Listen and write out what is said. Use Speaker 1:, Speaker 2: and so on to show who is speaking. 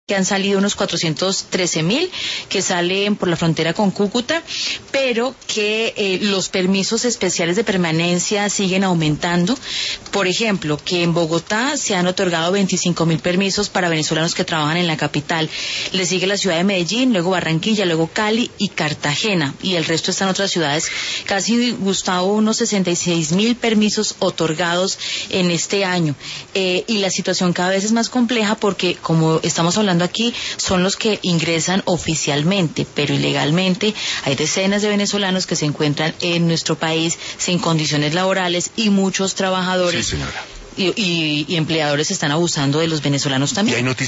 Speaker 1: que han salido unos 413.000 que salen por la frontera con Cúcuta, pero que los permisos especiales de permanencia siguen aumentando. Por ejemplo, que en Bogotá se han otorgado 25.000 permisos para venezolanos que trabajan en la capital. Le sigue la ciudad de Medellín, luego Barranquilla, luego Cali y Cartagena, y el resto están en otras ciudades. Casi, Gustavo, unos 66.000 permisos otorgados en este año. Y la situación cada vez es más compleja porque, como estamos hablando aquí, son los que ingresan oficialmente, pero ilegalmente hay decenas de venezolanos que se encuentran en nuestro país sin condiciones laborales, y muchos trabajadores
Speaker 2: sí, señora,
Speaker 1: y empleadores están abusando de los venezolanos también.
Speaker 2: Y hay noticias